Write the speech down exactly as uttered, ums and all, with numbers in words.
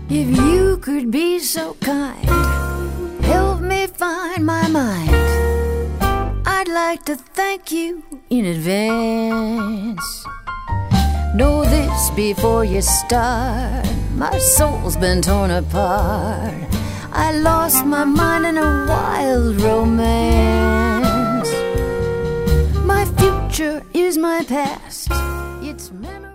If you could be so kind, help me find my mind. I'd like to thank you in advance. Know this before you start, my soul's been torn apart. I lost my mind in a wild romance. My future is my past, it's memory.